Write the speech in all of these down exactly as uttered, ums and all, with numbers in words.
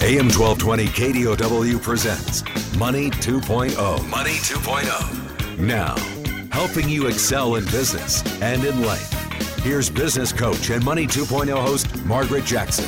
A M twelve twenty K D O W presents Money two point oh. Money two point oh. Now, helping you excel in business and in life. Here's business coach and Money two point oh host Margaret Jackson.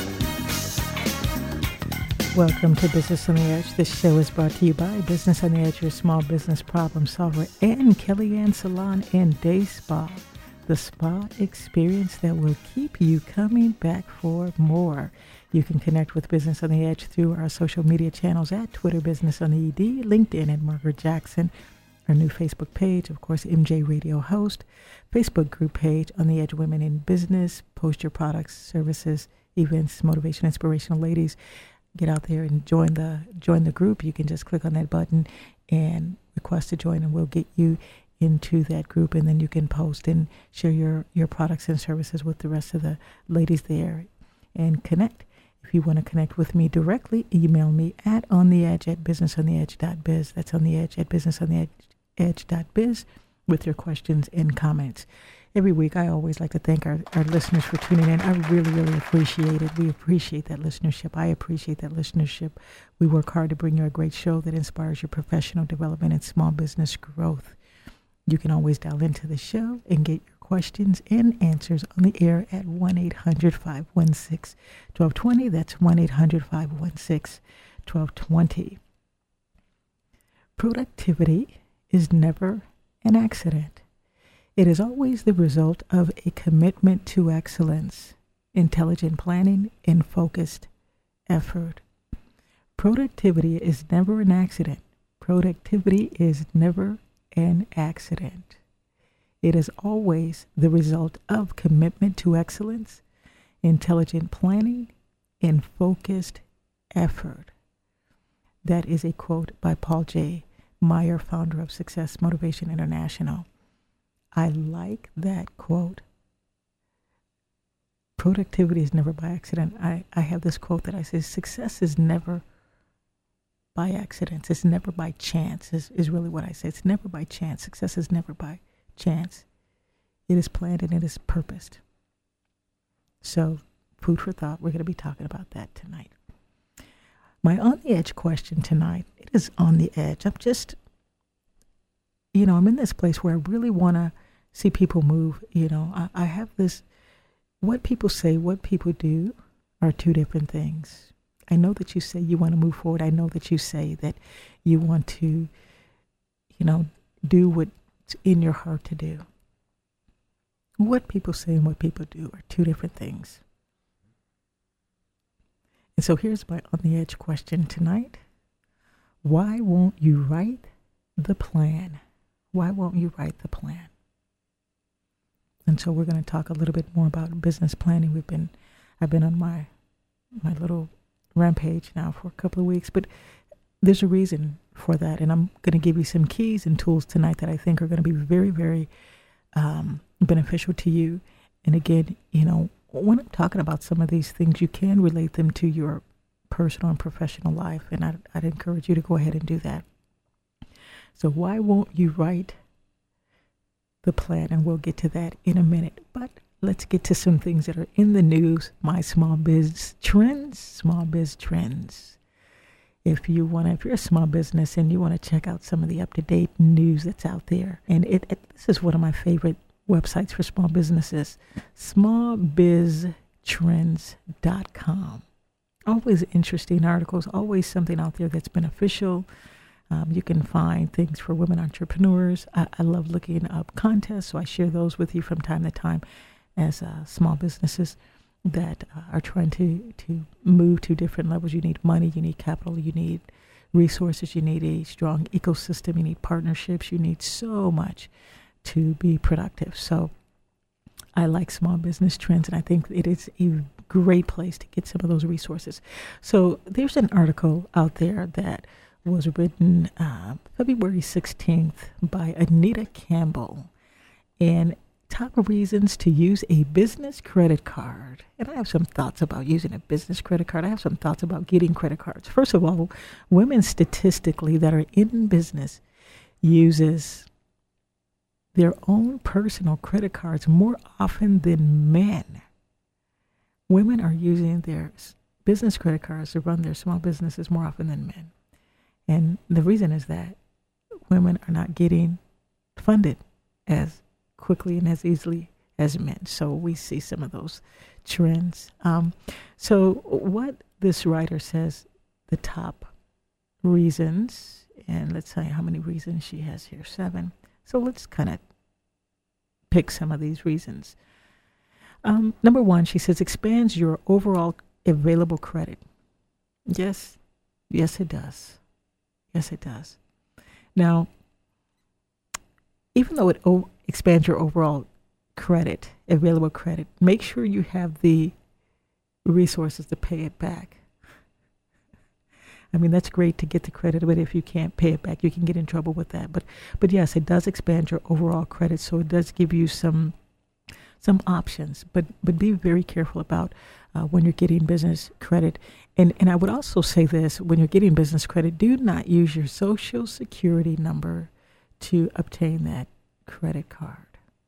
Welcome to Business on the Edge. This show is brought to you by Business on the Edge, your small business problem solver, and Kellyanne Salon and Day Spa, the spa experience that will keep you coming back for more. You can connect with Business on the Edge through our social media channels at Twitter, Business on the E D, LinkedIn at Margaret Jackson, our new Facebook page, of course, M J Radio Host, Facebook group page, On the Edge Women in Business. Post your products, services, events, motivation, inspirational ladies. Get out there and join the join the group. You can just click on that button and request to join, and we'll get you into that group, and then you can post and share your, your products and services with the rest of the ladies there and connect. If you want to connect with me directly, email me at ontheedge at businessontheedge.biz. That's on the edge at businessontheedge.biz with your questions and comments. Every week, I always like to thank our, our listeners for tuning in. I really, really appreciate it. We appreciate that listenership. I appreciate that listenership. We work hard to bring you a great show that inspires your professional development and small business growth. You can always dial into the show and get your questions and answers on the air at one eight hundred five one six one two two zero. That's one eight hundred five one six one two two zero. Productivity is never an accident. It is always the result of a commitment to excellence, intelligent planning, and focused effort. Productivity is never an accident. Productivity is never an accident. It is always the result of commitment to excellence, intelligent planning, and focused effort. That is a quote by Paul J. Meyer, founder of Success Motivation International. I like that quote. Productivity is never by accident. I, I have this quote that I say, success is never by accident. It's never by chance, is, is really what I say. It's never by chance. Success is never by chance. It is planned and it is purposed. So, food for thought. We're going to be talking about that tonight. My on the edge question tonight, it is on the edge. I'm just, you know, I'm in this place where I really want to see people move. You know, I, I have this, what people say, what people do are two different things. I know that you say you want to move forward. I know that you say that you want to, you know, do what's in your heart to do. What people say and what people do are two different things. And so here's my on the edge question tonight. Why won't you write the plan? Why won't you write the plan? And so we're going to talk a little bit more about business planning. We've been, I've been on my, my little rampage now for a couple of weeks, but there's a reason for that. And I'm going to give you some keys and tools tonight that I think are going to be very, very um, beneficial to you. And again, you know, when I'm talking about some of these things, you can relate them to your personal and professional life. And I'd, I'd encourage you to go ahead and do that. So why won't you write the plan? And we'll get to that in a minute. But let's get to some things that are in the news. My small biz trends, small biz trends. If you want to, if you're a small business and you want to check out some of the up-to-date news that's out there, and it, it this is one of my favorite websites for small businesses, small biz trends dot com. Always interesting articles, always something out there that's beneficial. Um, you can find things for women entrepreneurs. I, I love looking up contests, so I share those with you from time to time as uh, small businesses that uh, are trying to, to move to different levels. You need money, you need capital, you need resources, you need a strong ecosystem, you need partnerships, you need so much to be productive. So I like Small Business Trends, and I think it is a great place to get some of those resources. So there's an article out there that was written uh, February sixteenth by Anita Campbell, and top reasons to use a business credit card. And I have some thoughts about using a business credit card. I have some thoughts about getting credit cards. First of all, women statistically that are in business uses their own personal credit cards more often than men. Women are using their business credit cards to run their small businesses more often than men. And the reason is that women are not getting funded as quickly and as easily as men. So we see some of those trends. Um, so what this writer says, the top reasons, and let's see how many reasons she has here, seven. So let's kind of pick some of these reasons. Um, number one, she says, expands your overall available credit. Yes, yes, it does. Yes, it does. Now, even though it o- expands your overall credit, available credit, make sure you have the resources to pay it back. I mean, that's great to get the credit, but if you can't pay it back, you can get in trouble with that. But, but yes, it does expand your overall credit, so it does give you some some options. But but be very careful about uh, when you're getting business credit. And and I would also say this: when you're getting business credit, do not use your social security number to obtain that credit card.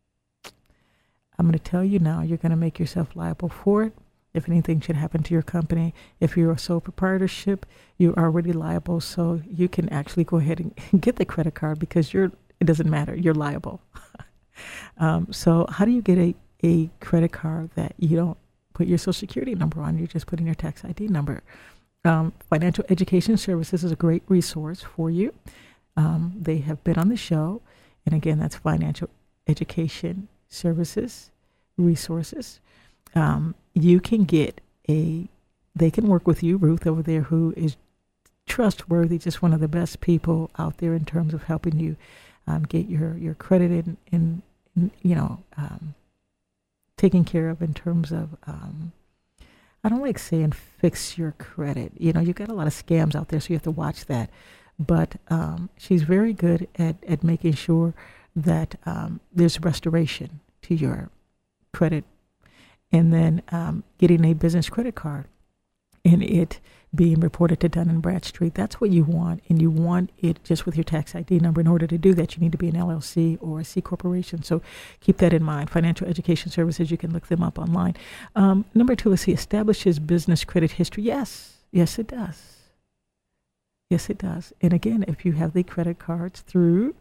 I'm going to tell you now, you're going to make yourself liable for it. If anything should happen to your company, if you're a sole proprietorship, you're already liable. So you can actually go ahead and get the credit card because you're, it doesn't matter, you're liable. um, so how do you get a, a credit card that you don't put your social security number on? You're just putting your tax I D number. Um, Financial Education Services is a great resource for you. Um, they have been on the show. And again, that's Financial Education Services resources. Um, you can get a, they can work with you, Ruth over there, who is trustworthy, just one of the best people out there in terms of helping you um, get your, your credit in, in, in you know, um, taken care of in terms of, um, I don't like saying fix your credit. You know, you've got a lot of scams out there, so you have to watch that. But um, she's very good at, at making sure that um, there's restoration to your credit. And then um, getting a business credit card and it being reported to Dun and Bradstreet. That's what you want. And you want it just with your tax I D number. In order to do that, you need to be an L L C or a C corporation. So keep that in mind. Financial Education Services, you can look them up online. Um, number two, let's see, establishes business credit history. Yes, yes, it does. Yes, it does. And again, if you have the credit cards through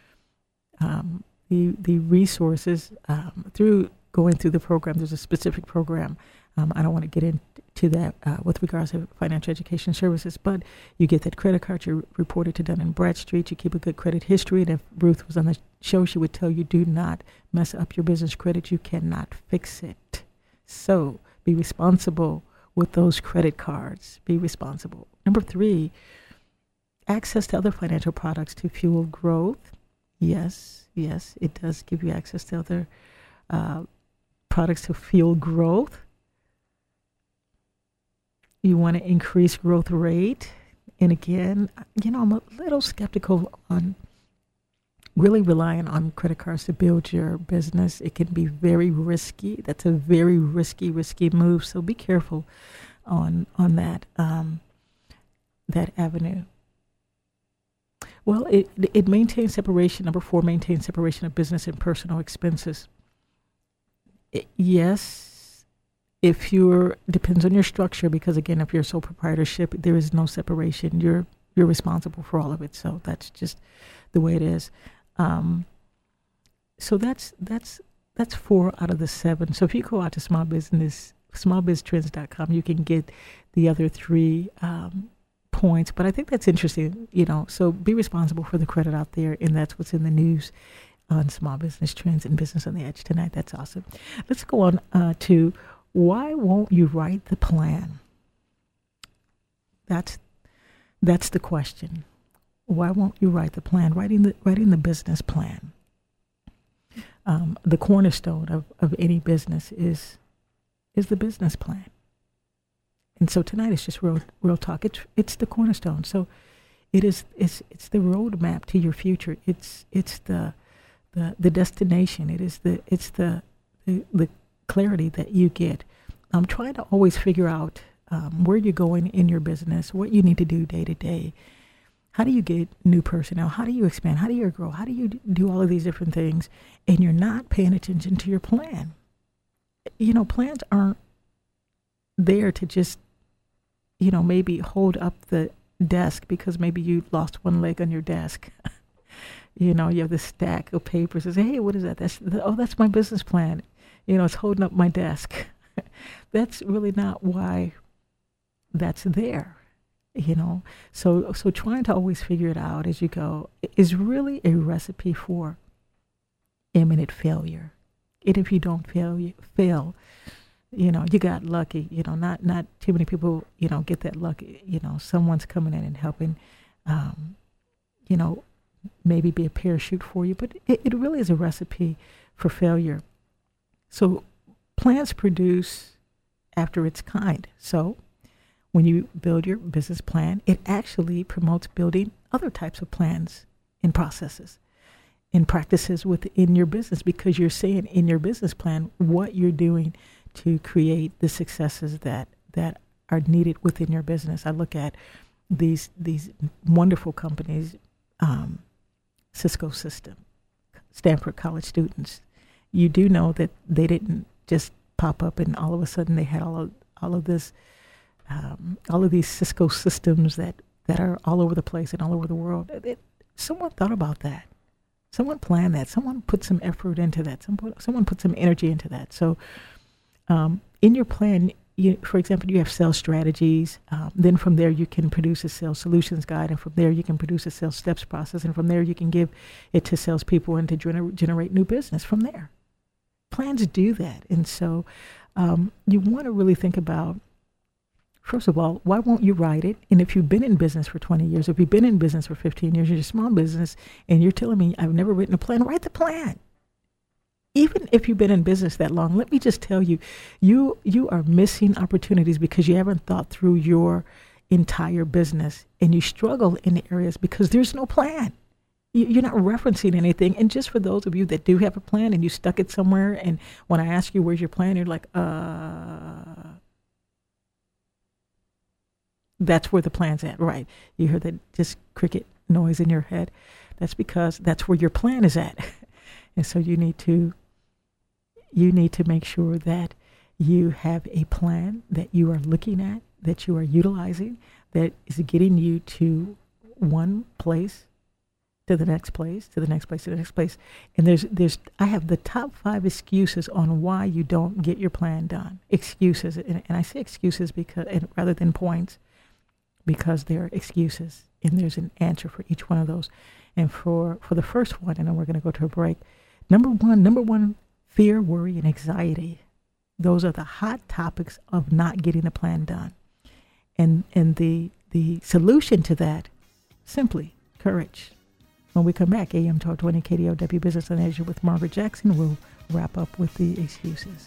um, the the resources, um, through going through the program, there's a specific program. Um, I don't want to get into that uh, with regards to Financial Education Services, but you get that credit card, you're reported to Dun and Bradstreet, you keep a good credit history, and if Ruth was on the show, she would tell you, do not mess up your business credit. You cannot fix it. So be responsible with those credit cards. Be responsible. Number three, access to other financial products to fuel growth. Yes, yes, it does give you access to other uh, products to fuel growth. You want to increase growth rate. And again, you know, I'm a little skeptical on really relying on credit cards to build your business. It can be very risky. That's a very risky, risky move. So be careful on on that um, that avenue. Well, it it maintains separation. Number four, maintains separation of business and personal expenses. It, yes, if you're, depends on your structure, because again, if you're a sole proprietorship, there is no separation. You're you're responsible for all of it. So that's just the way it is. Um, so that's that's that's four out of the seven. So if you go out to small business, small biz trends dot com, you can get the other three um, points. But I think that's interesting, you know. So be responsible for the credit out there, and that's what's in the news on Small Business Trends and Business on the Edge tonight. That's awesome. Let's go on uh, to why won't you write the plan? That's that's the question. Why won't you write the plan? Writing the writing the business plan. Um, the cornerstone of, of any business is is the business plan. And so tonight is just real real talk. It's it's the cornerstone. So it is it's it's the roadmap to your future. It's it's the the the destination. It is the it's the the, the clarity that you get. I'm trying to always figure out um, where you're going in your business, what you need to do day to day. How do you get new personnel? How do you expand? How do you grow? How do you do all of these different things? And you're not paying attention to your plan. You know, plans aren't there to just you know, maybe hold up the desk because maybe you lost one leg on your desk. You know, you have this stack of papers and say, hey, what is that? That's the, oh, that's my business plan. You know, it's holding up my desk. That's really not why that's there. You know, so so trying to always figure it out as you go is really a recipe for imminent failure. And if you don't fail, you fail, you know, you got lucky. You know, not not too many people, you know, get that lucky. You know, someone's coming in and helping, um, you know, maybe be a parachute for you. But it, it really is a recipe for failure. So plans produce after its kind. So when you build your business plan, it actually promotes building other types of plans and processes and practices within your business, because you're saying in your business plan what you're doing to create the successes that, that are needed within your business. I look at these these wonderful companies, um, Cisco System, Stanford College students. You do know that they didn't just pop up and all of a sudden they had all of all of this, um, all of these Cisco systems that, that are all over the place and all over the world. It, someone thought about that. Someone planned that. Someone put some effort into that. Someone, someone put some energy into that. So um, in your plan, you, for example, you have sales strategies. Um, then from there, you can produce a sales solutions guide. And from there, you can produce a sales steps process. And from there, you can give it to salespeople and to gener- generate new business from there. Plans do that. And so um, you want to really think about, first of all, why won't you write it? And if you've been in business for twenty years, if you've been in business for fifteen years, you're a small business, and you're telling me I've never written a plan, write the plan. Even if you've been in business that long, let me just tell you, you you are missing opportunities because you haven't thought through your entire business, and you struggle in the areas because there's no plan. You, you're not referencing anything. And just for those of you that do have a plan and you stuck it somewhere, and when I ask you where's your plan, you're like, uh... that's where the plan's at, right? You hear that just cricket noise in your head. That's because that's where your plan is at. And so you need to, you need to make sure that you have a plan that you are looking at, that you are utilizing, that is getting you to one place, to the next place, to the next place, to the next place. And there's, there's, I have the top five excuses on why you don't get your plan done. Excuses, and, and I say excuses because, and rather than points, because they're excuses, and there's an answer for each one of those. And for, for the first one, and then we're going to go to a break, number one, number one, fear, worry, and anxiety. Those are the hot topics of not getting the plan done. And and the the solution to that, simply courage. When we come back, A M twelve twenty K D O W Business on Asia with Margaret Jackson, we'll wrap up with the excuses.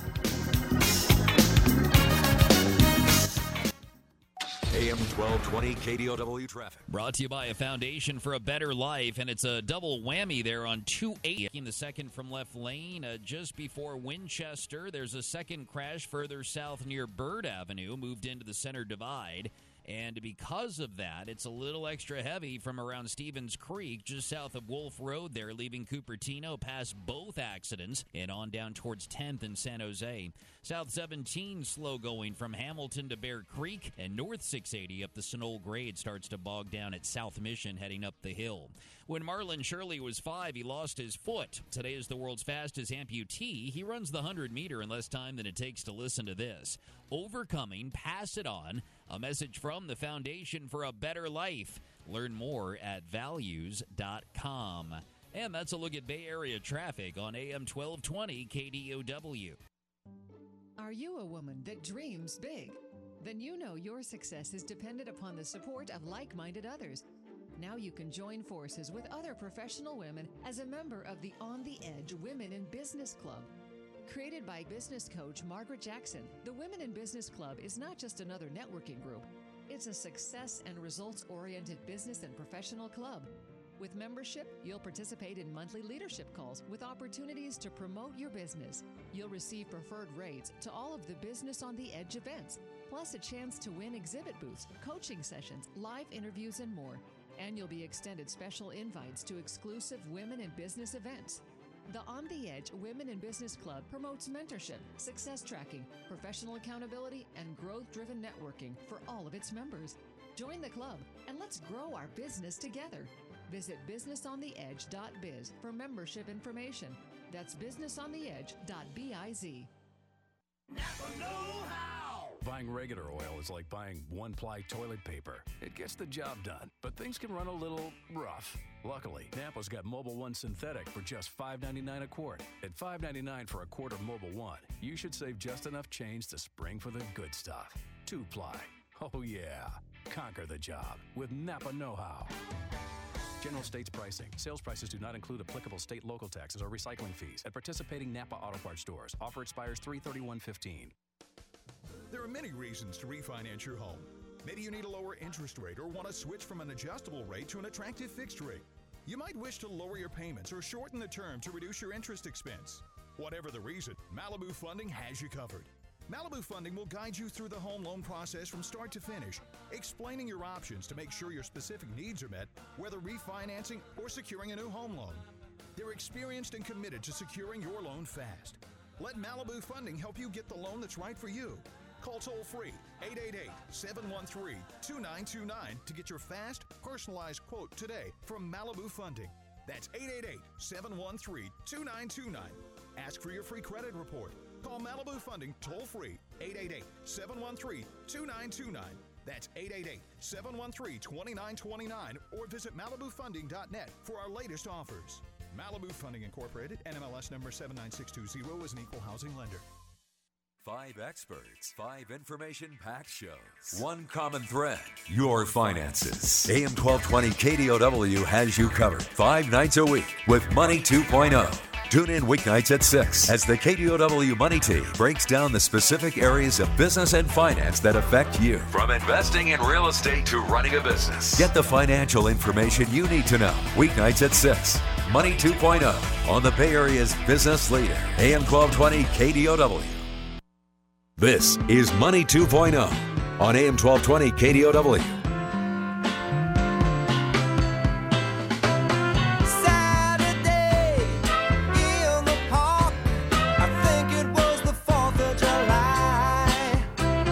A M twelve twenty K D O W traffic. Brought to you by a Foundation for a Better Life, and it's a double whammy there on two eighty. In the second from left lane, uh, just before Winchester, there's a second crash further south near Bird Avenue, moved into the center divide. And because of that, it's a little extra heavy from around Stevens Creek, just south of Wolf Road there, leaving Cupertino past both accidents and on down towards tenth in San Jose. South seventeen slow going from Hamilton to Bear Creek, and North six eighty up the Sunol grade starts to bog down at South Mission heading up the hill. When Marlon Shirley was five, he lost his foot. Today is the world's fastest amputee. He runs the one hundred meter in less time than it takes to listen to this. Overcoming, pass it on. A message from the Foundation for a Better Life. Learn more at values dot com. And that's a look at Bay Area traffic on A M twelve twenty K D O W. Are you a woman that dreams big? Then you know your success is dependent upon the support of like-minded others. Now you can join forces with other professional women as a member of the On the Edge Women in Business Club. Created by business coach Margaret Jackson, the Women in Business Club is not just another networking group. It's a success and results-oriented business and professional club. With membership, you'll participate in monthly leadership calls with opportunities to promote your business. You'll receive preferred rates to all of the Business on the Edge events, plus a chance to win exhibit booths, coaching sessions, live interviews, and more. And you'll be extended special invites to exclusive Women in Business events. The On the Edge Women in Business Club promotes mentorship, success tracking, professional accountability, and growth-driven networking for all of its members. Join the club and let's grow our business together. Visit business on the edge dot biz for membership information. That's business on the edge dot biz. Napa know-how! Buying regular oil is like buying one-ply toilet paper. It gets the job done, but things can run a little rough. Luckily, Napa's got Mobil One Synthetic for just five ninety-nine a quart. At five ninety-nine for a quart of Mobil One, you should save just enough change to spring for the good stuff. Two-ply. Oh yeah. Conquer the job with Napa know-how. General states pricing. Sales prices do not include applicable state local taxes or recycling fees at participating Napa Auto Parts stores. Offer expires three thirty-one fifteen. There are many reasons to refinance your home. Maybe you need a lower interest rate or want to switch from an adjustable rate to an attractive fixed rate. You might wish to lower your payments or shorten the term to reduce your interest expense. Whatever the reason, Malibu Funding has you covered. Malibu Funding will guide you through the home loan process from start to finish, explaining your options to make sure your specific needs are met, whether refinancing or securing a new home loan. They're experienced and committed to securing your loan fast. Let Malibu Funding help you get the loan that's right for you. Call toll-free eight eight eight, seven one three, two nine two nine to get your fast, personalized quote today from Malibu Funding. That's eight eight eight, seven one three, two nine two nine. Ask for your free credit report. Call Malibu Funding toll-free eight eight eight, seven one three, two nine two nine. That's eight eight eight, seven one three, two nine two nine or visit malibu funding dot net for our latest offers. Malibu Funding Incorporated, N M L S number seven nine six two zero, is an equal housing lender. Five experts, five information-packed shows. One common thread, your finances. A M twelve twenty K D O W has you covered five nights a week with Money two point oh. Tune in weeknights at six as the K D O W Money Team breaks down the specific areas of business and finance that affect you. From investing in real estate to running a business. Get the financial information you need to know. Weeknights at six. Money two point oh on the Bay Area's business leader. A M twelve twenty K D O W. This is Money two point oh on A M twelve twenty K D O W. Saturday in the park, I think it was the fourth of July.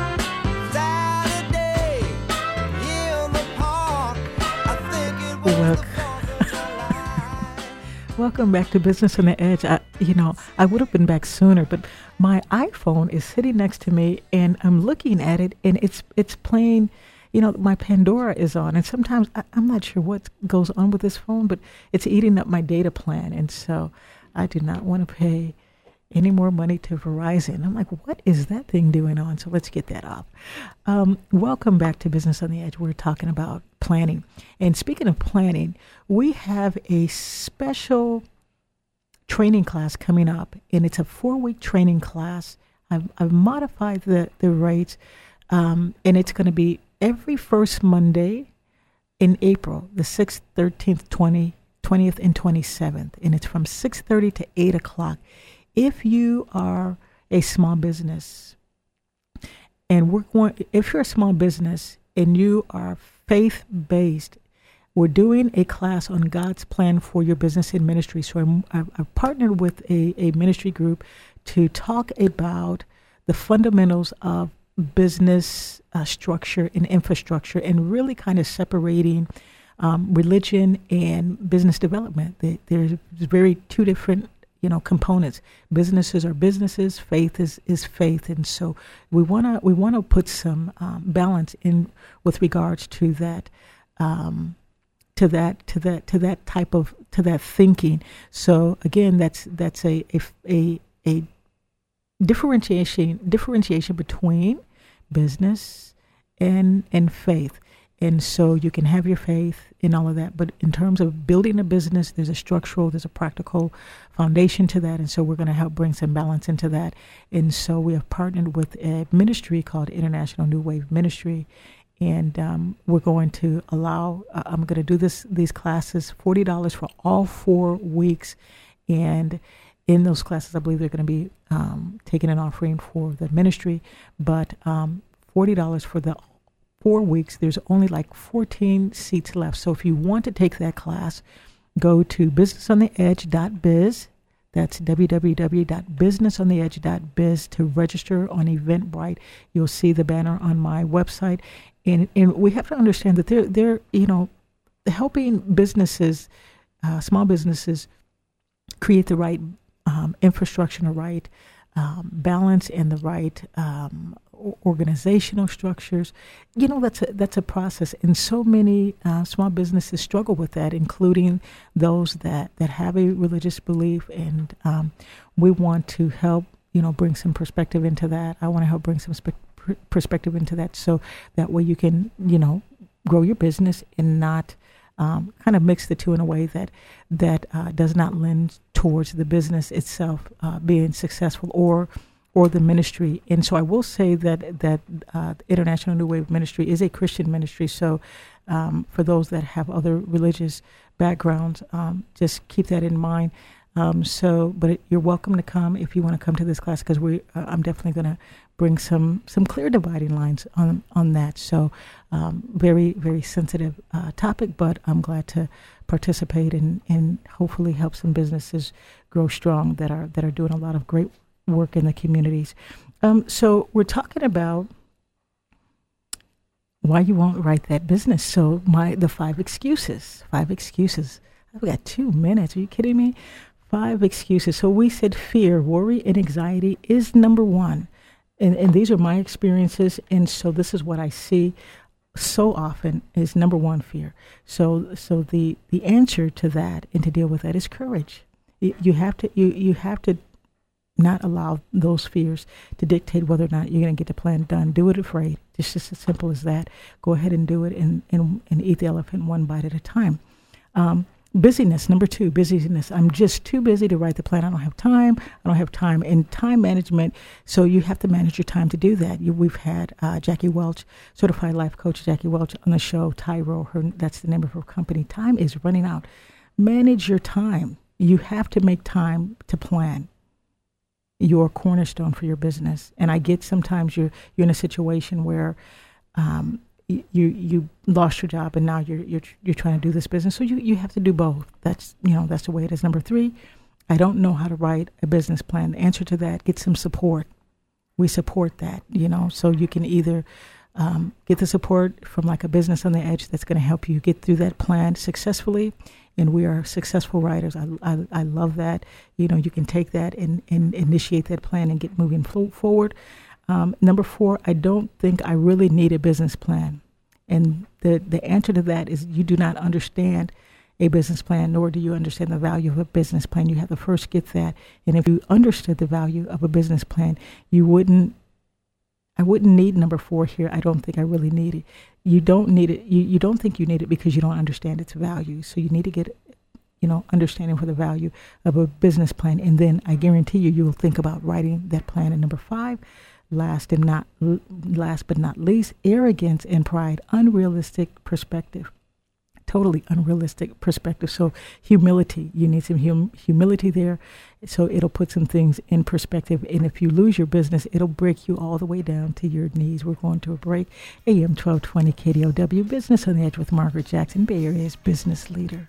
Saturday in the park, I think it was Look. the fourth of July. Welcome back to Business on the Edge. I, you know, I would have been back sooner, but my iPhone is sitting next to me, and I'm looking at it, and it's it's playing. You know, my Pandora is on, and sometimes I, I'm not sure what goes on with this phone, but it's eating up my data plan, and so I do not want to pay any more money to Verizon. I'm like, what is that thing doing on? So let's get that off. Um, welcome back to Business on the Edge. We're talking about planning, and speaking of planning, we have a special training class coming up, and it's a four-week training class. I've, I've modified the, the rates, um, and it's going to be every first Monday in April, the sixth, thirteenth, twentieth, twentieth, and twenty-seventh, and it's from six thirty to eight o'clock. If you are a small business, and we're going, if you're a small business and you are faith-based, we're doing a class on God's plan for your business and ministry. So I'm, I've, I've partnered with a, a ministry group to talk about the fundamentals of business uh, structure and infrastructure, and really kind of separating um, religion and business development. They, there's very two different, you know, components. Businesses are businesses. Faith is, is faith, and so we wanna we wanna put some um, balance in with regards to that. Um, to that to that to that type of to that thinking. So again, that's that's a a a, a differentiation differentiation between business and and faith. And so you can have your faith in all of that, but in terms of building a business, there's a structural, there's a practical foundation to that, and so we're going to help bring some balance into that. And so we have partnered with a ministry called International New Wave Ministry. And um, we're going to allow, uh, I'm going to do this these classes, forty dollars for all four weeks. And in those classes, I believe they're going to be um, taking an offering for the ministry. But um, forty dollars for the four weeks, there's only like fourteen seats left. So if you want to take that class, go to business on the edge dot biz. That's w w w dot business on the edge dot biz to register on Eventbrite. You'll see the banner on my website. And, and we have to understand that they're, they're you know, helping businesses, uh, small businesses, create the right um, infrastructure, the right um, balance, and the right um, organizational structures. You know, that's a, that's a process. And so many uh, small businesses struggle with that, including those that, that have a religious belief. And um, we want to help, you know, bring some perspective into that. I want to help bring some spe- perspective into that, so that way you can, you know, grow your business and not um, kind of mix the two in a way that that uh, does not lend towards the business itself uh, being successful or or the ministry. And so I will say that that uh, International New Wave Ministry is a Christian ministry. So um, for those that have other religious backgrounds, um, just keep that in mind. Um, so, but it, you're welcome to come if you want to come to this class, because we, uh, I'm definitely going to bring some some clear dividing lines on on that. So, um, very very sensitive uh, topic, but I'm glad to participate and and hopefully help some businesses grow strong that are that are doing a lot of great work in the communities. Um, so we're talking about why you won't write that business. So my the five excuses, five excuses. I've got two minutes. Are you kidding me? Five excuses. So we said fear, worry, and anxiety is number one. And, and these are my experiences. And so this is what I see so often is number one, fear. So so the, the answer to that and to deal with that is courage. You, you have to you, you have to not allow those fears to dictate whether or not you're going to get the plan done. Do it afraid. It's just as simple as that. Go ahead and do it and, and, and eat the elephant one bite at a time. Um, Busyness, number two, busyness. I'm just too busy to write the plan. I don't have time. I don't have time. And time management, so you have to manage your time to do that. You, we've had uh, Jackie Welch, certified life coach Jackie Welch, on the show. Tyro, her, that's the name of her company. Time is running out. Manage your time. You have to make time to plan your cornerstone for your business. And I get sometimes you're you're in a situation where um, you you lost your job and now you're you're you're trying to do this business. So you, you have to do both. That's you know that's the way it is. Number three, I don't know how to write a business plan. The answer to that, get some support. We support that, you know, so you can either um, get the support from like a Business on the Edge that's going to help you get through that plan successfully. And we are successful writers. I, I, I love that. You know, you can take that and, and initiate that plan and get moving forward. Um, number four, I don't think I really need a business plan. And the, the answer to that is you do not understand a business plan, nor do you understand the value of a business plan. You have to first get that. And if you understood the value of a business plan, you wouldn't, I wouldn't need number four here. I don't think I really need it. You don't need it. You, you don't think you need it because you don't understand its value. So you need to get, you know, understanding for the value of a business plan. And then I guarantee you, you will think about writing that plan. And number five, last and not last but not least, arrogance and pride, unrealistic perspective, totally unrealistic perspective. So humility, you need some hum- humility there. So it'll put some things in perspective. And if you lose your business, it'll break you all the way down to your knees. We're going to a break. A M twelve twenty K D O W, Business on the Edge with Margaret Jackson, Bay Area's business leader.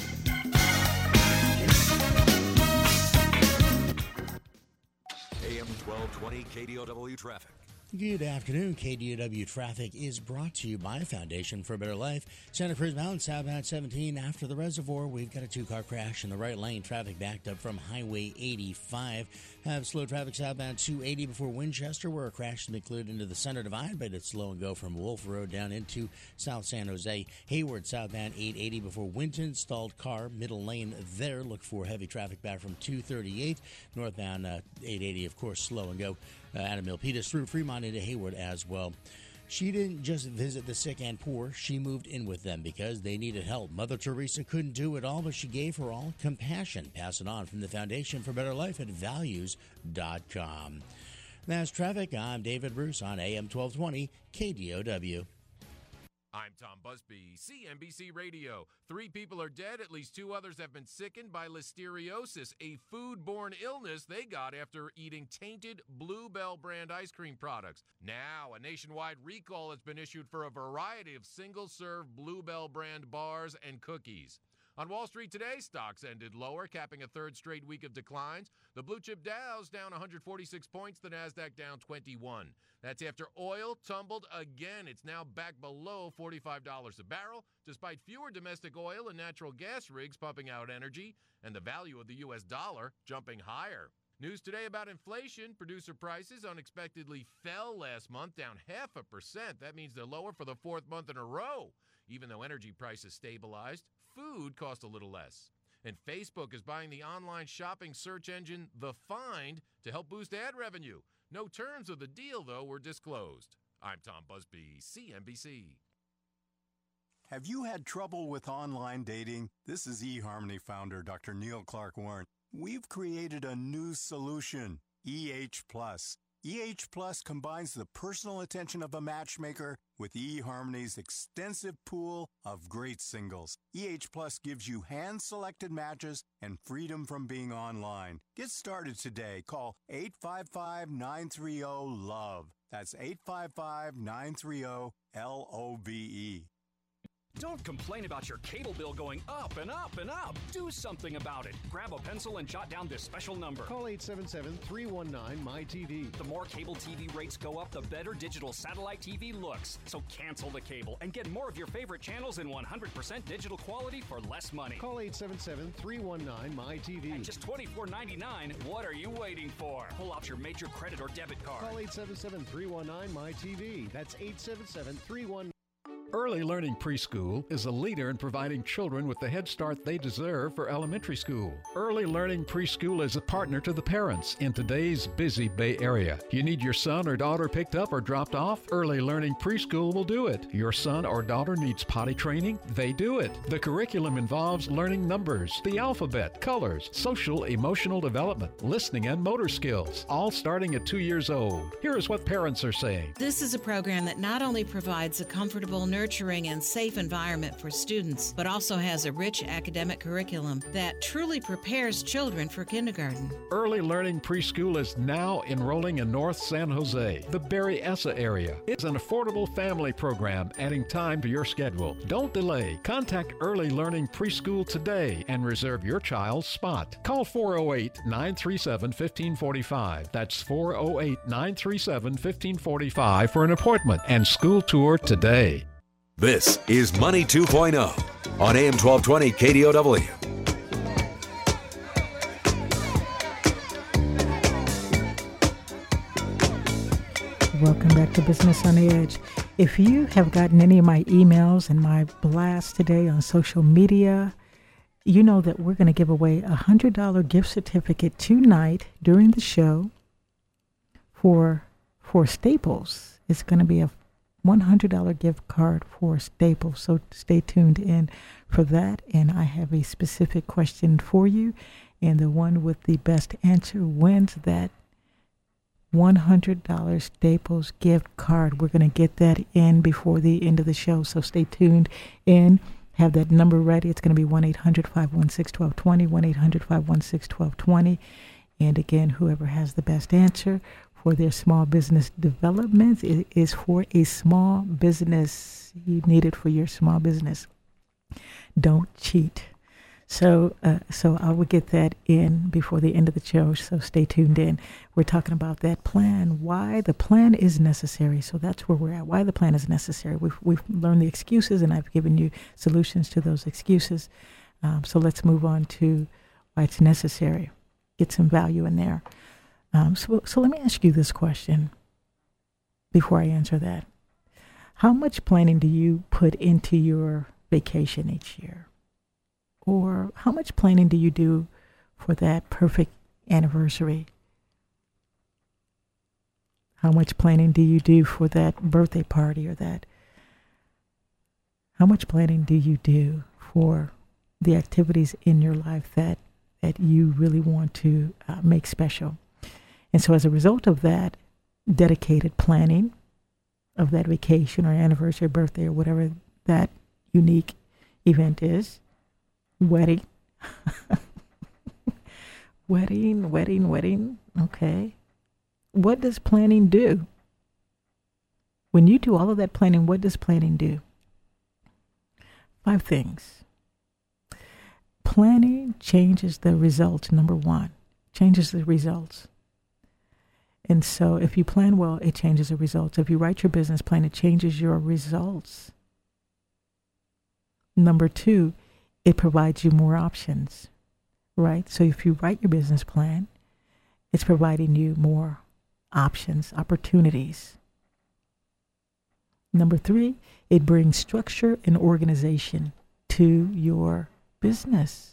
A M twelve twenty K D O W traffic. Good afternoon. K D O W traffic is brought to you by Foundation for a Better Life. Santa Cruz Mountain, southbound seventeen. After the reservoir, we've got a two-car crash in the right lane. Traffic backed up from Highway eighty-five. Have slow traffic southbound two eighty before Winchester, where a crash has been cleared into the center divide, but it's slow and go from Wolf Road down into South San Jose. Hayward, southbound eight eighty before Winton. Stalled car, middle lane there. Look for heavy traffic back from two thirty-eight. Northbound uh, eight eighty, of course, slow and go. Uh, Adam Milpitas through Fremont into Hayward as well. She didn't just visit the sick and poor. She moved in with them because they needed help. Mother Teresa couldn't do it all, but she gave her all compassion. Pass it on from the Foundation for Better Life at values dot com. That's traffic. I'm David Bruce on A M twelve twenty K D O W. I'm Tom Busby, C N B C Radio. Three people are dead. At least two others have been sickened by listeriosis, a foodborne illness they got after eating tainted Bluebell brand ice cream products. Now, a nationwide recall has been issued for a variety of single-serve Bluebell brand bars and cookies. On Wall Street today, stocks ended lower, capping a third straight week of declines. The blue chip Dow's down one hundred forty-six points, the NASDAQ down twenty-one. That's after oil tumbled again. It's now back below forty-five dollars a barrel, despite fewer domestic oil and natural gas rigs pumping out energy, and the value of the U S dollar jumping higher. News today about inflation. Producer prices unexpectedly fell last month, down half a percent. That means they're lower for the fourth month in a row. Even though energy prices stabilized, food cost a little less. And Facebook is buying the online shopping search engine The Find to help boost ad revenue. No terms of the deal, though, were disclosed. I'm Tom Busby, C N B C. Have you had trouble with online dating? This is eHarmony founder Doctor Neil Clark Warren. We've created a new solution, E H Plus. E H Plus combines the personal attention of a matchmaker with eHarmony's extensive pool of great singles. E H Plus gives you hand-selected matches and freedom from being online. Get started today. Call eight five five, nine three zero, LOVE. That's eight five five, nine three zero, L O V E. Don't complain about your cable bill going up and up and up. Do something about it. Grab a pencil and jot down this special number. Call eight seven seven, three one nine, M Y T V. The more cable T V rates go up, the better digital satellite T V looks. So cancel the cable and get more of your favorite channels in one hundred percent digital quality for less money. Call eight seven seven, three one nine, M Y T V. At just twenty-four ninety-nine, what are you waiting for? Pull out your major credit or debit card. Call eight seven seven, three one nine, M Y T V. That's eight seven seven, three one nine. Early Learning Preschool is a leader in providing children with the head start they deserve for elementary school. Early Learning Preschool is a partner to the parents in today's busy Bay Area. You need your son or daughter picked up or dropped off? Early Learning Preschool will do it. Your son or daughter needs potty training? They do it. The curriculum involves learning numbers, the alphabet, colors, social, emotional development, listening, and motor skills, all starting at two years old. Here is what parents are saying. This is a program that not only provides a comfortable, nurturing, and safe environment for students, but also has a rich academic curriculum that truly prepares children for kindergarten. Early Learning Preschool is now enrolling in North San Jose, the Berryessa area. It's an affordable family program, adding time to your schedule. Don't delay. Contact Early Learning Preschool today and reserve your child's spot. Call four oh eight, nine three seven, one five four five. That's four oh eight, nine three seven, one five four five for an appointment and school tour today. This is Money two point oh on A M twelve twenty K D O W. Welcome back to Business on the Edge. If you have gotten any of my emails and my blast today on social media, you know that we're going to give away a one hundred dollars gift certificate tonight during the show for for Staples. It's going to be a one hundred dollars gift card for Staples. So stay tuned in for that. And I have a specific question for you. And the one with the best answer wins that one hundred dollars Staples gift card. We're going to get that in before the end of the show. So stay tuned in. Have that number ready. It's going to be one eight hundred, five one six, one two two zero, one eight hundred, five one six, one two two zero. And again, whoever has the best answer for their small business development, it is for a small business. You need it for your small business. Don't cheat. So uh, so I will get that in before the end of the show, so stay tuned in. We're talking about that plan, why the plan is necessary. So that's where we're at, why the plan is necessary. We've, we've learned the excuses, and I've given you solutions to those excuses. Um, so let's move on to why it's necessary. Get some value in there. Um, so, so let me ask you this question before I answer that. How much planning do you put into your vacation each year? Or how much planning do you do for that perfect anniversary? How much planning do you do for that birthday party or that? How much planning do you do for the activities in your life that, that you really want to uh, make special? And so as a result of that dedicated planning of that vacation or anniversary, birthday, or whatever that unique event is, wedding, wedding, wedding, wedding, okay. What does planning do? When you do all of that planning, what does planning do? Five things. planning changes the results, number one. Changes the results. And so if you plan well, it changes the results. If you write your business plan, it changes your results. Number two, it provides you more options, right? So if you write your business plan, it's providing you more options, opportunities. Number three, it brings structure and organization to your business.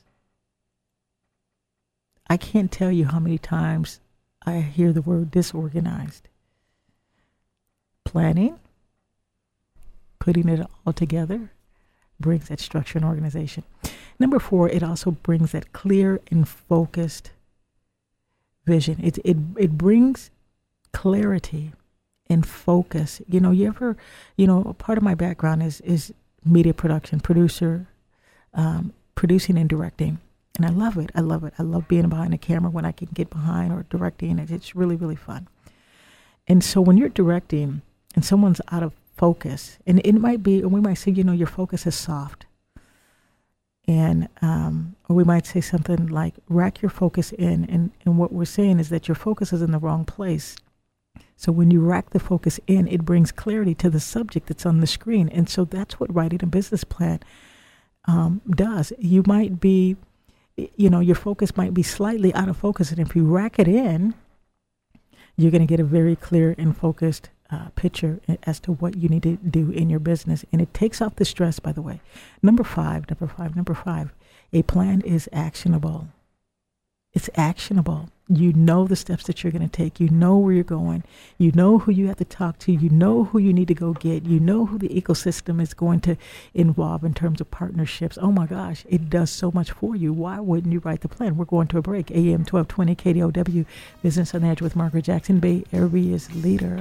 I can't tell you how many times I hear the word disorganized. Planning, putting it all together, brings that structure and organization. Number four, it also brings that clear and focused vision. It it it brings clarity and focus. You know, you ever, you know, part of my background is is media production, producer, um, producing and directing. And I love it. I love it. I love being behind the camera when I can get behind or directing it. It's really, really fun. And so when you're directing and someone's out of focus, and it might be, and we might say, you know, your focus is soft. And, um, or we might say something like, rack your focus in. And, and what we're saying is that your focus is in the wrong place. So when you rack the focus in, it brings clarity to the subject that's on the screen. And so that's what writing a business plan um, does. You might be, you know, your focus might be slightly out of focus. And if you rack it in, you're going to get a very clear and focused uh, picture as to what you need to do in your business. And it takes off the stress, by the way. Number five, number five, number five, a plan is actionable. It's actionable. You know the steps that you're going to take. You know where you're going. You know who you have to talk to. You know who you need to go get. You know who the ecosystem is going to involve in terms of partnerships. Oh my gosh, it does so much for you. Why wouldn't you write the plan? We're going to a break. A M twelve twenty K D O W, Business on the Edge with Margaret Jackson, Bay Area's leader.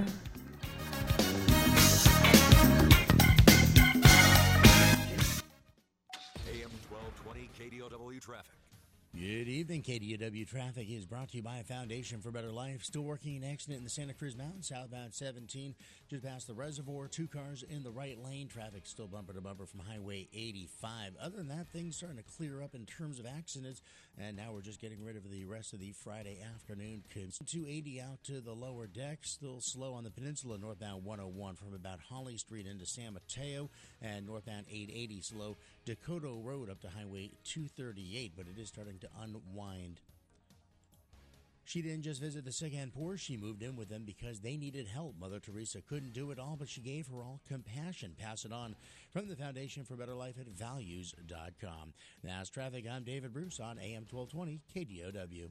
A M twelve twenty K D O W traffic. Good evening. K D O W Traffic is brought to you by Foundation for Better Life. Still working an accident in the Santa Cruz Mountains, southbound seventeen, just past the reservoir. Two cars in the right lane. Traffic still bumper to bumper from Highway eighty-five. Other than that, things starting to clear up in terms of accidents. And now we're just getting rid of the rest of the Friday afternoon. two eighty out to the lower deck. Still slow on the peninsula, northbound one oh one from about Holly Street into San Mateo. And northbound eight eighty slow Dakota Road up to Highway two thirty-eight. But it is starting to unwind. She didn't just visit the sick and poor. She moved in with them because they needed help. Mother Teresa couldn't do it all, but she gave her all compassion. Pass it on from the Foundation for Better Life at values dot com. Now, as traffic, I'm David Bruce on A M twelve twenty K D O W.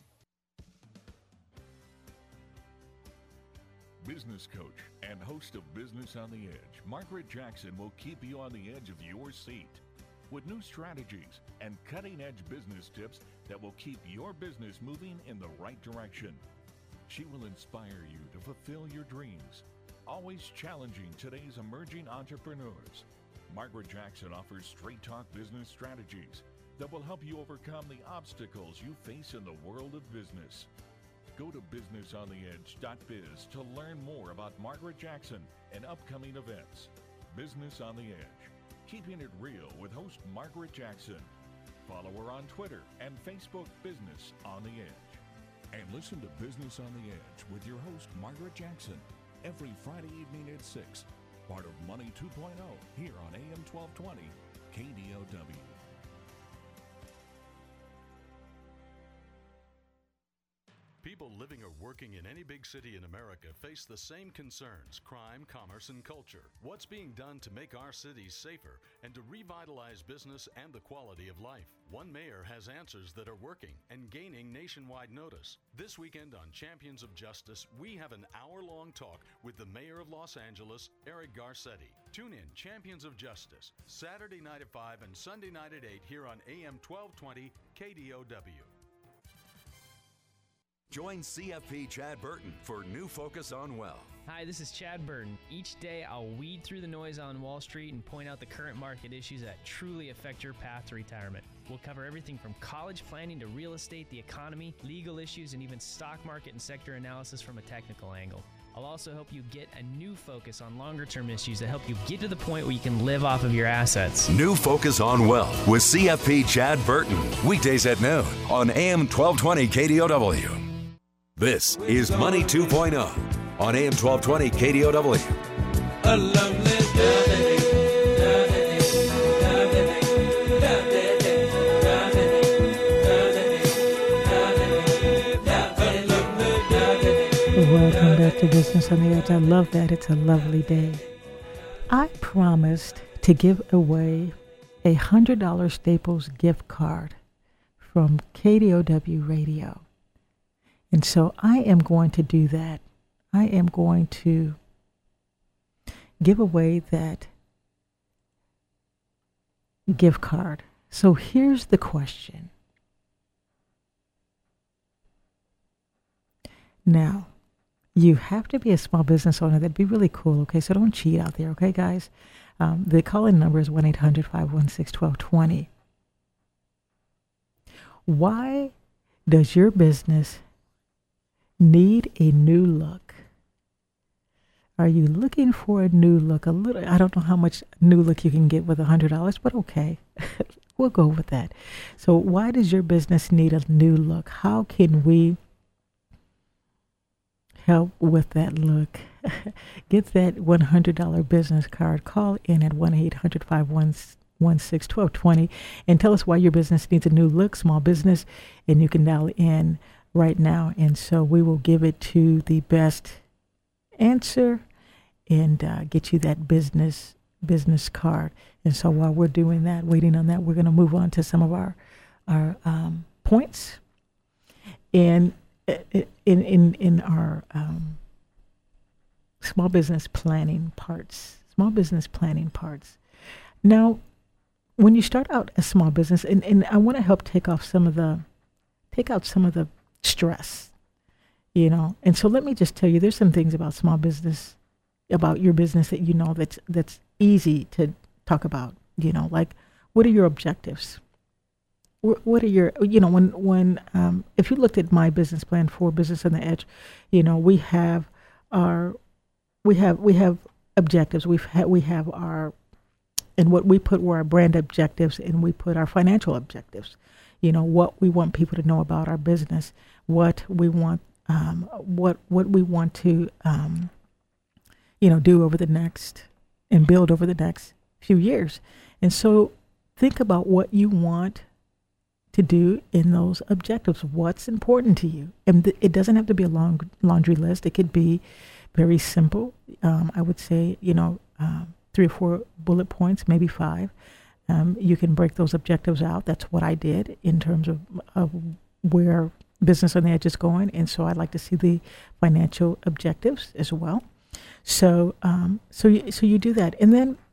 Business coach and host of Business on the Edge, Margaret Jackson will keep you on the edge of your seat with new strategies and cutting-edge business tips that will keep your business moving in the right direction. She will inspire you to fulfill your dreams, always challenging today's emerging entrepreneurs. Margaret Jackson offers straight-talk business strategies that will help you overcome the obstacles you face in the world of business. Go to business on the edge dot biz to learn more about Margaret Jackson and upcoming events. Business on the Edge, keeping it real with host Margaret Jackson. Follow her on Twitter and Facebook, Business on the Edge. And listen to Business on the Edge with your host Margaret Jackson every Friday evening at six. Part of Money two point oh here on A M twelve twenty K D O W. People living or working in any big city in America face the same concerns: crime, commerce, and culture. What's being done to make our cities safer and to revitalize business and the quality of life? One mayor has answers that are working and gaining nationwide notice. This weekend on Champions of Justice, we have an hour-long talk with the mayor of Los Angeles, Eric Garcetti. Tune in Champions of Justice, Saturday night at five and Sunday night at eight here on A M twelve twenty K D O W. Join C F P Chad Burton for New Focus on Wealth. Hi, this is Chad Burton. Each day I'll weed through the noise on Wall Street and point out the current market issues that truly affect your path to retirement. We'll cover everything from college planning to real estate, the economy, legal issues, and even stock market and sector analysis from a technical angle. I'll also help you get a new focus on longer-term issues that help you get to the point where you can live off of your assets. New Focus on Wealth with C F P Chad Burton. Weekdays at noon on A M twelve twenty K D O W. This is Money two point oh on A M twelve twenty K D O W. A lovely day. Welcome back to Business on the Edge. I love that. It's a lovely day. I promised to give away a one hundred dollars Staples gift card from K D O W Radio. And so I am going to do that. I am going to give away that gift card. So here's the question. Now, you have to be a small business owner. That'd be really cool, okay? So don't cheat out there, okay, guys? Um, the call-in number is one eight hundred five one six one two two zero. Why does your business need a new look? Are you looking for a new look? A little. I don't know how much new look you can get with one hundred dollars, but okay. We'll go with that. So why does your business need a new look? How can we help with that look? Get that one hundred dollars business card. Call in at one eight hundred five one six one two zero and tell us why your business needs a new look, small business, and you can dial in right now. And so we will give it to the best answer and uh, get you that business business card. And so while we're doing that, waiting on that, we're going to move on to some of our our um, points. And in in in our um, small business planning parts, small business planning parts. Now, when you start out a small business, and, and I want to help take off some of the, take out some of the stress, you know. And so let me just tell you, there's some things about small business, about your business that you know that's that's easy to talk about. You know, like what are your objectives? What are your, you know, when, when, um, if you looked at my business plan for Business on the Edge, you know, we have our, we have, we have objectives. We've had, we have our, and what we put were our brand objectives, and we put our financial objectives, you know, what we want people to know about our business, what we want, um, what, what we want to, um, you know, do over the next and build over the next few years. And so think about what you want to do in those objectives. What's important to you? And th- it doesn't have to be a long laundry list. It could be very simple. Um, I would say, you know, uh, three or four bullet points, maybe five. Um, you can break those objectives out. That's what I did in terms of, of where Business on the Edge is going. And so I'd like to see the financial objectives as well. So, um, so, you, so you do that. And then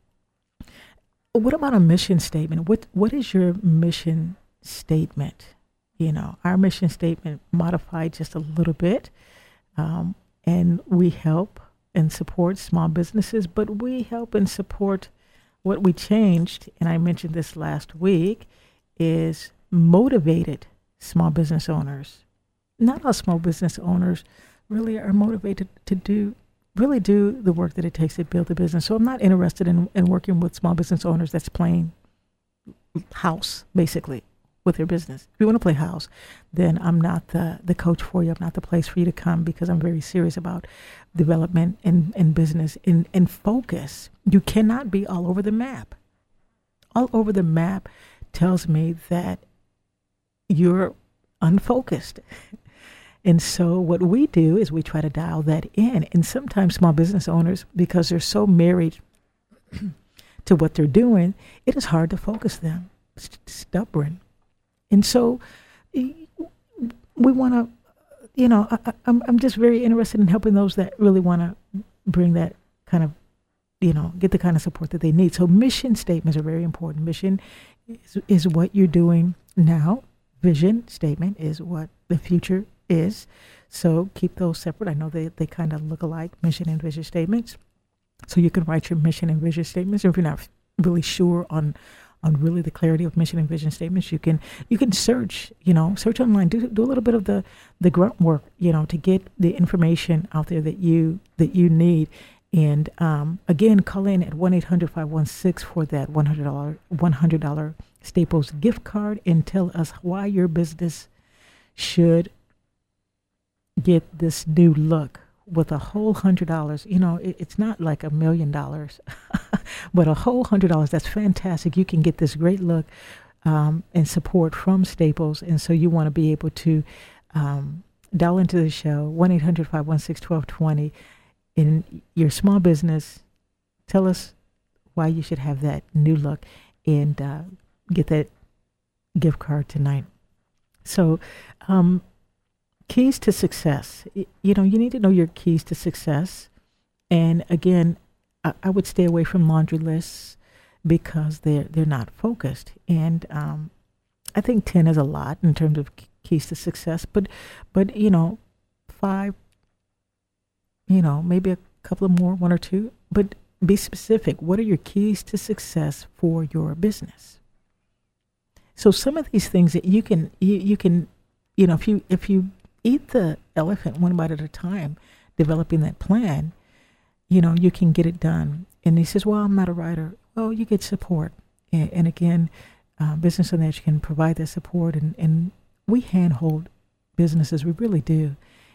what about a mission statement? What, what is your mission statement? You know, our mission statement modified just a little bit, um, and we help and support small businesses, but we help and support what we changed, and I mentioned this last week, is motivated small business owners. Not all small business owners really are motivated to do really do the work that it takes to build a business. So I'm not interested in, in working with small business owners that's playing house, basically, with their business. If you want to play house, then I'm not the, the coach for you. I'm not the place for you to come, because I'm very serious about development and, and business and, and focus. You cannot be all over the map. All over the map tells me that you're unfocused. And so what we do is we try to dial that in. And sometimes small business owners, because they're so married to what they're doing, it is hard to focus them. It's stubborn. And so we want to, you know, I, I'm I'm just very interested in helping those that really want to bring that kind of, you know, get the kind of support that they need. So mission statements are very important. Mission is, is what you're doing now. Vision statement is what the future is. So keep those separate. I know they, they kind of look alike, mission and vision statements. So you can write your mission and vision statements. If you're not really sure on on really the clarity of mission and vision statements. You can you can search, you know, search online, do do a little bit of the the grunt work, you know, to get the information out there that you that you need. And um, again, call in at one eight hundred five one six for that one hundred dollars one hundred dollars Staples gift card and tell us why your business should get this new look with a whole hundred dollars. You know, it, it's not like a million dollars, but a whole hundred dollars. That's fantastic. You can get this great look um, and support from Staples. And so you want to be able to um, dial into the show, one eight hundred five one six one two two zero. In your small business, tell us why you should have that new look and uh, get that gift card tonight. So, um, keys to success. You know, you need to know your keys to success. And again, I, I would stay away from laundry lists because they're they're not focused. And um, I think ten is a lot in terms of keys to success. But but you know, five. You know, maybe a couple of more, one or two. But be specific. What are your keys to success for your business? So some of these things that you can you, you can, you know, if you if you eat the elephant one bite at a time, developing that plan, you know, you can get it done. And he says, well, I'm not a writer. Well, you get support. And, and again, uh, Business on the Edge can provide that support. And, and we handhold businesses. We really do.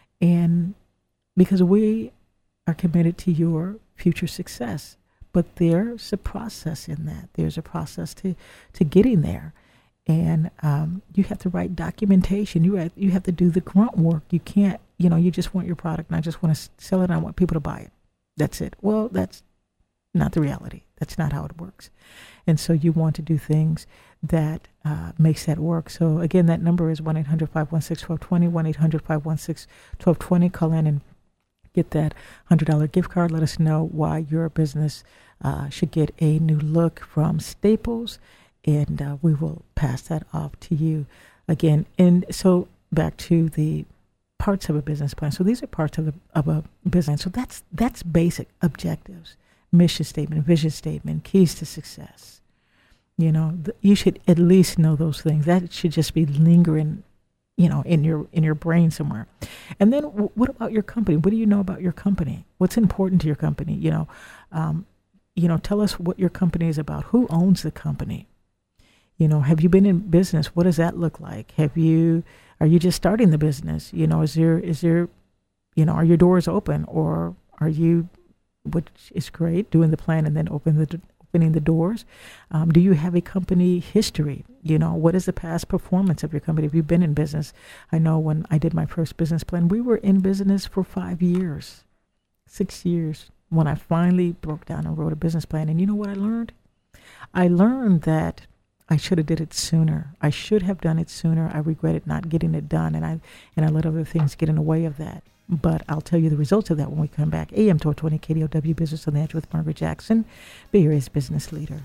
And because we are committed to your future success. But there's a process in that. There's a process to, to getting there. And um, you have to write documentation. You have, you have to do the grunt work. You can't, you know, you just want your product and I just want to sell it and I want people to buy it. That's it. Well, that's not the reality. That's not how it works. And so you want to do things that uh, makes that work. So again, that number is one eight hundred five one six one two two zero, one eight hundred five one six one two two zero. Call in and get that one hundred dollars gift card. Let us know why your business uh, should get a new look from Staples. And uh, we will pass that off to you again. And so back to the parts of a business plan. So these are parts of a, of a business. So that's that's basic objectives, mission statement, vision statement, keys to success. You know, th- you should at least know those things. That should just be lingering, you know, in your in your brain somewhere. And then w- what about your company? What do you know about your company? What's important to your company? You know, um, you know, tell us what your company is about. Who owns the company? You know, have you been in business? What does that look like? Have you, are you just starting the business? You know, is there, is there, you know, are your doors open, or are you, which is great, doing the plan and then open the, opening the doors? Um, do you have a company history? You know, what is the past performance of your company? Have you been in business? I know when I did my first business plan, we were in business for five years, six years, when I finally broke down and wrote a business plan. And you know what I learned? I learned that I should have did it sooner. I should have done it sooner. I regretted not getting it done, and I and I let other things get in the way of that. But I'll tell you the results of that when we come back. A M twelve twenty K D O W Business on the Edge with Margaret Jackson, Bay Area's business leader.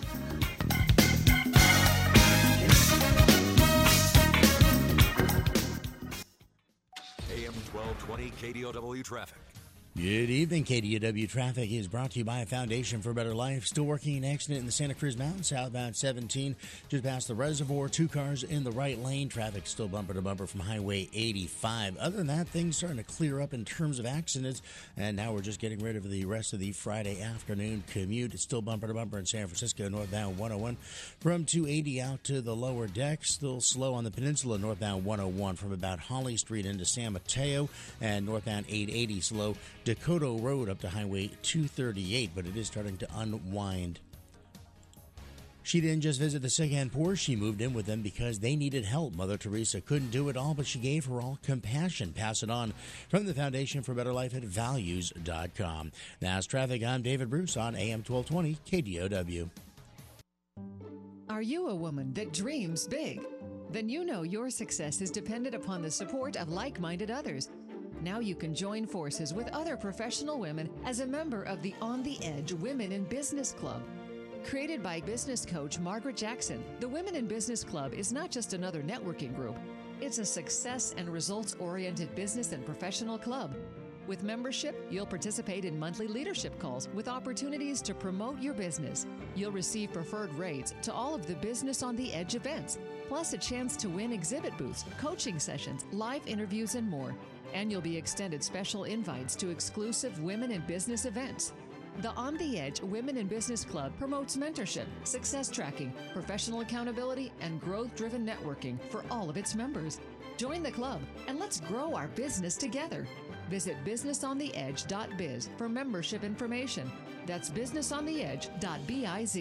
A M twelve twenty K D O W traffic. Good evening. K D O W traffic is brought to you by Foundation for a Better Life. Still working an accident in the Santa Cruz Mountains, southbound seventeen, just past the reservoir. Two cars in the right lane. Traffic still bumper to bumper from Highway eighty-five. Other than that, things starting to clear up in terms of accidents. And now we're just getting rid of the rest of the Friday afternoon commute. It's still bumper to bumper in San Francisco, northbound one oh one. From two eighty out to the lower deck. Still slow on the peninsula, northbound one oh one from about Holly Street into San Mateo. And northbound eight eighty slow Dakota Road up to Highway two thirty-eight, but it is starting to unwind. She didn't just visit the sick and poor. She moved in with them because they needed help. Mother Teresa couldn't do it all, but she gave her all compassion. Pass it on from the Foundation for a Better Life at values dot com. Now's traffic. I'm David Bruce on A M twelve twenty K D O W. Are you a woman that dreams big? Then you know your success is dependent upon the support of like-minded others. Now you can join forces with other professional women as a member of the On the Edge Women in Business Club. Created by business coach Margaret Jackson, the Women in Business Club is not just another networking group. It's a success and results-oriented business and professional club. With membership, you'll participate in monthly leadership calls with opportunities to promote your business. You'll receive preferred rates to all of the Business on the Edge events, plus a chance to win exhibit booths, coaching sessions, live interviews, and more. And you'll be extended special invites to exclusive women in business events. The On the Edge Women in Business Club promotes mentorship, success tracking, professional accountability, and growth-driven networking for all of its members. Join the club and let's grow our business together. Visit business on the edge dot biz for membership information. That's business on the edge dot biz.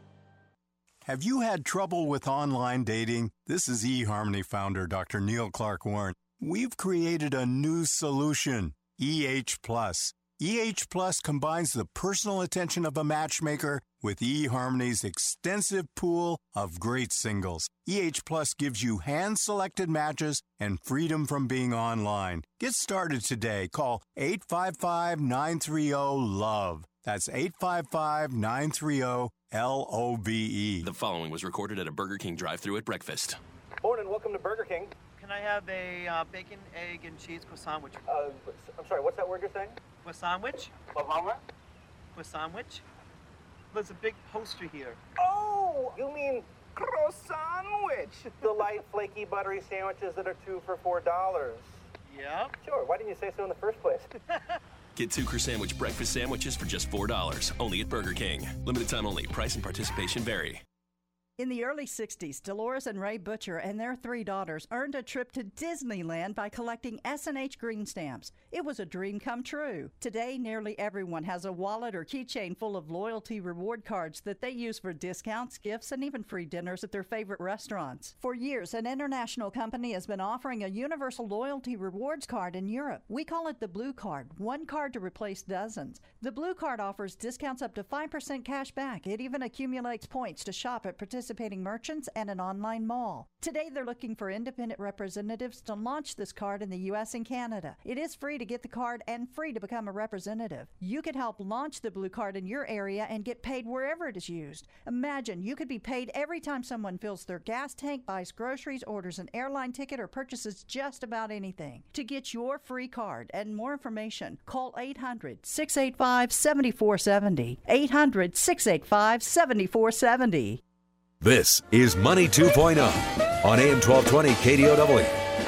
Have you had trouble with online dating? This is eHarmony founder Doctor Neil Clark Warren. We've created a new solution, E H Plus. E H Plus combines the personal attention of a matchmaker with eHarmony's extensive pool of great singles. E H Plus gives you hand-selected matches and freedom from being online. Get started today. Call eight five five, nine three zero, L O V E. That's eight five five, nine three zero, L O V E. The following was recorded at a Burger King drive-thru at breakfast. Morning, welcome to Burger King. Can I have a uh, bacon, egg, and cheese croissant sandwich? Uh, I'm sorry, what's that word you're saying? Croissant sandwich? Croissant sandwich? There's a big poster here. Oh, you mean croissant sandwich? The light, flaky, buttery sandwiches that are two for four dollars. Yep. Sure, why didn't you say so in the first place? Get two croissant breakfast sandwiches for just four dollars, only at Burger King. Limited time only. Price and participation vary. In the early sixties, Dolores and Ray Butcher and their three daughters earned a trip to Disneyland by collecting S and H green stamps. It was a dream come true. Today, nearly everyone has a wallet or keychain full of loyalty reward cards that they use for discounts, gifts, and even free dinners at their favorite restaurants. For years, an international company has been offering a universal loyalty rewards card in Europe. We call it the Blue Card, one card to replace dozens. The Blue Card offers discounts up to five percent cash back. It even accumulates points to shop at participating participating merchants and an online mall. Today, they're looking for independent representatives to launch this card in the U S and Canada. It is free to get the card and free to become a representative. You could help launch the Blue Card in your area and get paid wherever it is used. Imagine you could be paid every time someone fills their gas tank, buys groceries, orders an airline ticket, or purchases just about anything. To get your free card and more information, call eight hundred, six eight five, seven four seven zero. eight hundred, six eight five, seven four seven zero. This is Money two point oh on A M twelve twenty K D O W.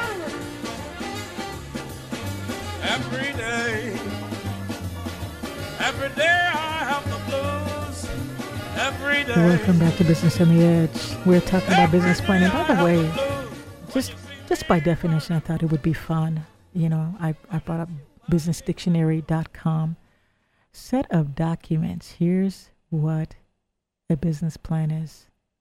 Every day, every day I have the blues. Every day. Welcome back to Business on the Edge. We're talking about business planning. By the way, just just by definition, I thought it would be fun. You know, I, I brought up business dictionary dot com. Set of documents. Here's what a business plan is.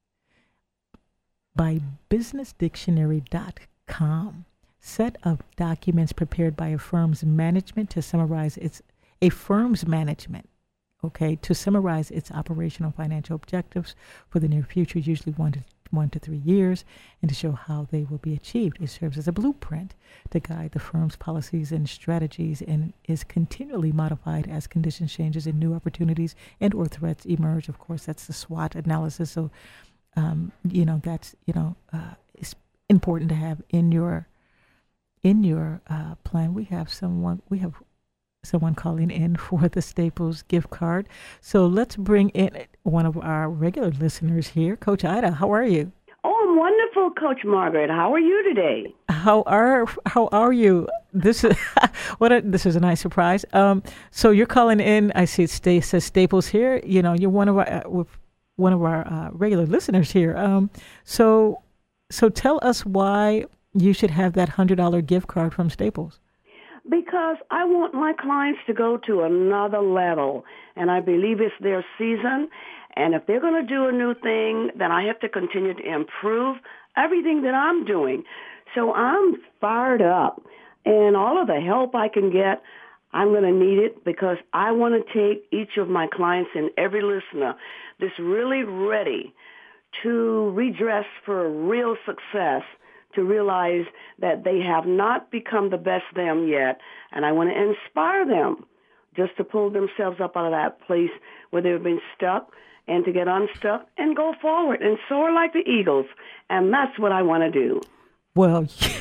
By business dictionary dot com, set of documents prepared by a firm's management to summarize its a firm's management, okay, to summarize its operational financial objectives for the near future, usually one to one to three years, and to show how they will be achieved. It serves as a blueprint to guide the firm's policies and strategies, and is continually modified as conditions changes and new opportunities and or threats emerge. Of course, that's the SWOT analysis. So. Um, you know, that's, you know, uh, it's important to have in your, in your uh, plan. We have someone, we have someone calling in for the Staples gift card. So let's bring in one of our regular listeners here. Coach Ida, how are you? Oh, I'm wonderful, Coach Margaret. How are you today? How are, how are you? This is, what a, this is a nice surprise. Um, so you're calling in, I see it stay, says Staples here. You know, you're one of our, uh, with, one of our uh, regular listeners here. Um, so, so tell us why you should have that one hundred dollars gift card from Staples. Because I want my clients to go to another level, and I believe it's their season. And if they're going to do a new thing, then I have to continue to improve everything that I'm doing. So I'm fired up, and all of the help I can get, I'm going to need it, because I want to take each of my clients and every listener that's really ready to redress for real success, to realize that they have not become the best them yet, and I want to inspire them just to pull themselves up out of that place where they've been stuck, and to get unstuck and go forward and soar like the eagles. And that's what I want to do. Well, yeah,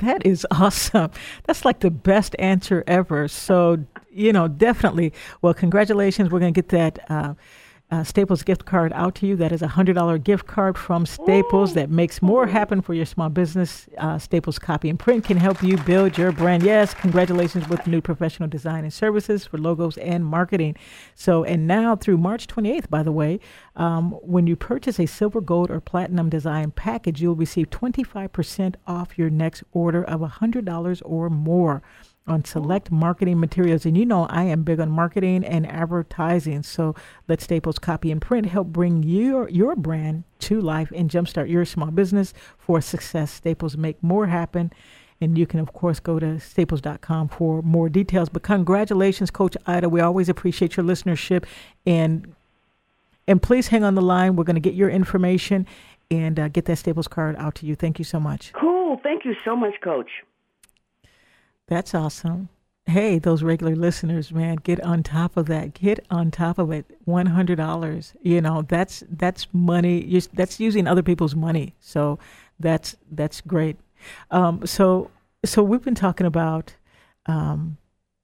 That is awesome. That's like the best answer ever. So, you know, definitely. Well, congratulations. We're going to get that uh, uh, Staples gift card out to you. That is a one hundred dollars gift card from Staples that makes more happen for your small business. Uh, Staples Copy and Print can help you build your brand. Yes, congratulations with new professional design and services for logos and marketing. So, and now through March twenty-eighth, by the way, um, when you purchase a silver, gold, or platinum design package, you'll receive twenty-five percent off your next order of one hundred dollars or more on select marketing materials. And you know I am big on marketing and advertising, so let Staples Copy and Print help bring your your brand to life and jumpstart your small business for success. Staples make more happen, and you can, of course, go to staples dot com for more details. But congratulations, Coach Ida. We always appreciate your listenership, and and please hang on the line. We're going to get your information and uh, get that Staples card out to you. Thank you so much. Cool. Thank you so much, Coach. That's awesome. Hey, those regular listeners, man, get on top of that. Get on top of it. one hundred dollars. You know, that's that's money. That's using other people's money. So that's that's great. Um, so so we've been talking about um,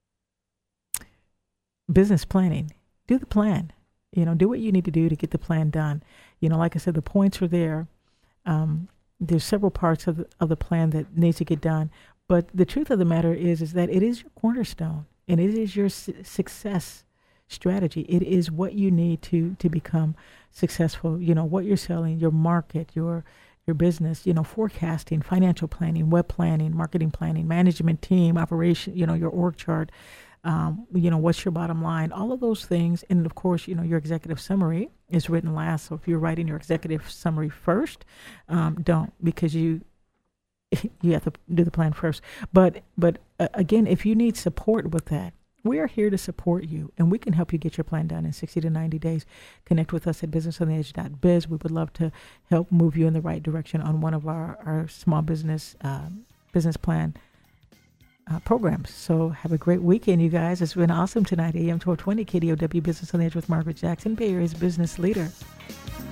business planning. Do the plan. You know, do what you need to do to get the plan done. You know, like I said, the points are there. Um, there's several parts of the, of the plan that needs to get done. But the truth of the matter is, is that it is your cornerstone, and it is your su- success strategy. It is what you need to to become successful. You know, what you're selling, your market, your your business, you know, forecasting, financial planning, web planning, marketing planning, management team, operation, you know, your org chart, um, you know, what's your bottom line, all of those things. And of course, you know, your executive summary is written last. So if you're writing your executive summary first, um, don't, because you you have to do the plan first. But but uh, again, if you need support with that, we are here to support you, and we can help you get your plan done in sixty to ninety days. Connect with us at business on the edge dot biz. We would love to help move you in the right direction on one of our, our small business um, business plan uh, programs. So have a great weekend, you guys. It's been awesome tonight. A M twelve twenty K D O W Business on the Edge with Margaret Jackson, Bay Area's business leader.